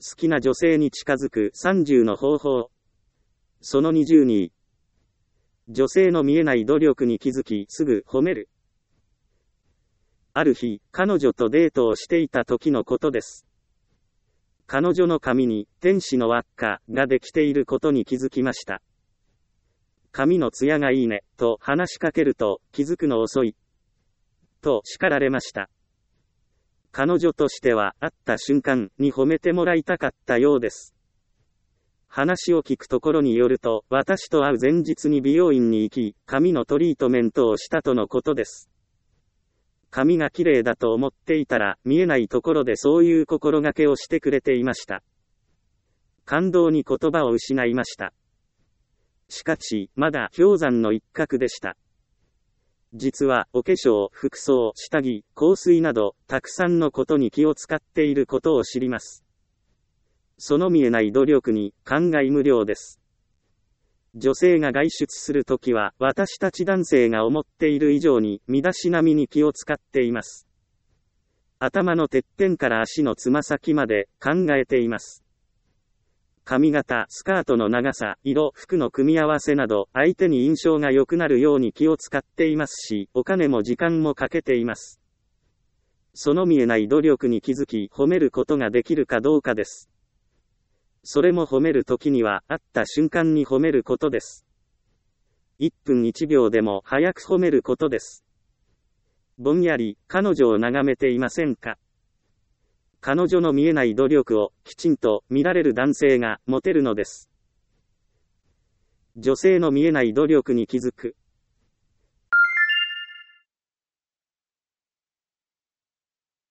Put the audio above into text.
好きな女性に近づく30の方法。その22。女性の見えない努力に気づきすぐ褒める。ある日、彼女とデートをしていた時のことです。彼女の髪に天使の輪っかができていることに気づきました。髪のツヤがいいね、と話しかけると、気づくの遅い。と叱られました。彼女としては会った瞬間に褒めてもらいたかったようです。話を聞くところによると、私と会う前日に美容院に行き、髪のトリートメントをしたとのことです。髪が綺麗だと思っていたら、見えないところでそういう心がけをしてくれていました。感動に言葉を失いました。しかし、まだ氷山の一角でした。実は、お化粧、服装、下着、香水など、たくさんのことに気を使っていることを知ります。その見えない努力に、感慨無量です。女性が外出するときは、私たち男性が思っている以上に、身だしなみに気を使っています。頭のてっぺんから足のつま先まで、考えています。髪型、スカートの長さ、色、服の組み合わせなど、相手に印象が良くなるように気を使っていますし、お金も時間もかけています。その見えない努力に気づき、褒めることができるかどうかです。それも褒めるときには、会った瞬間に褒めることです。1分1秒でも早く褒めることです。ぼんやり、彼女を眺めていませんか？彼女の見えない努力をきちんと見られる男性がモテるのです。女性の見えない努力に気づく。